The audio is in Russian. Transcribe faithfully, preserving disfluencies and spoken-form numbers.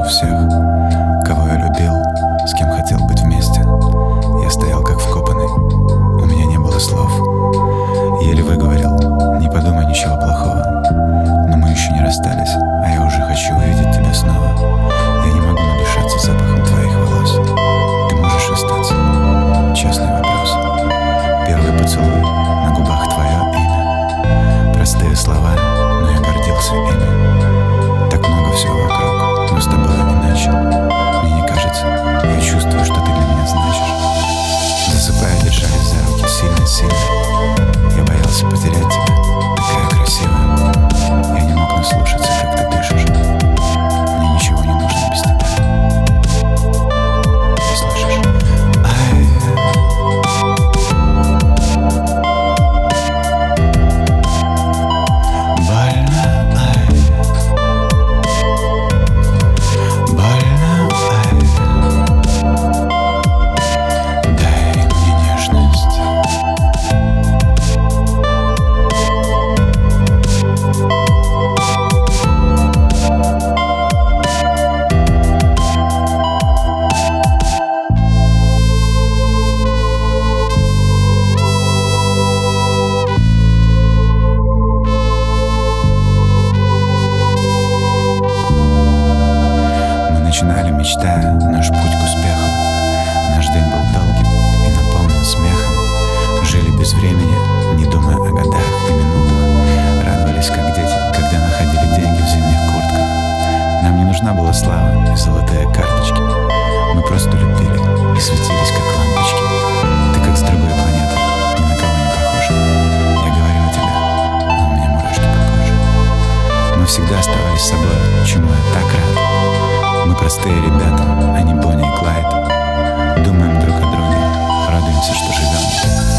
всех, кого я любил, с кем хотел быть вместе. Я стоял как вкопанный, у меня не было слов. Еле выговорил: не подумай ничего плохого. Но мы еще не расстались, а я уже хочу увидеть тебя снова. Я не могу надышаться запахом твоих волос. Ты можешь остаться? Честный вопрос. Первый поцелуй, на губах твое имя. Простые слова, но я гордился ими. Так много всего вокруг, но с тобой иначе. Мне не кажется, я чувствую, что ты для меня значишь. Засыпая, держались за руки сильно-сильно. Я боялся потерять тебя, такая красивая. Я не мог наслушаться, как ты дышишь. Мне ничего не нужно без тебя. Не слышишь? Ай. Больно, ай. Больно, ай. Дай мне нежность. Начинали, мечтая наш путь к успеху. Наш день был долгим и наполнен смехом. Жили без времени, не думая о годах и минутах. Радовались, как дети, когда находили деньги в зимних куртках. Нам не нужна была слава и золотые карточки. Мы просто любили и светились, как лампочки. Ты как с другой планеты, ни на кого не похожа. Я говорю о тебе, а у меня мурашки по коже. Мы всегда оставались собой, чему я так рад. Мы простые ребята, а не Бонни и Клайд. Думаем друг о друге, радуемся, что живем.